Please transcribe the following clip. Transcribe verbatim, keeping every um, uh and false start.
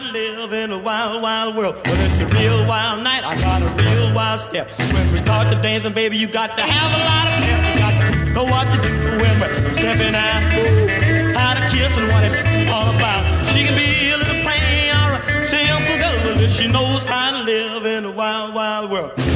to live in a wild, wild world. Well, it's a real wild night. I got a real wild step. When we start to dancing, baby, you got to have a lot of pep. You got to know what to do when we're stepping out. How to kiss and what it's all about. She can be a little plain or a simple girl, but she knows how to live in a wild, wild world.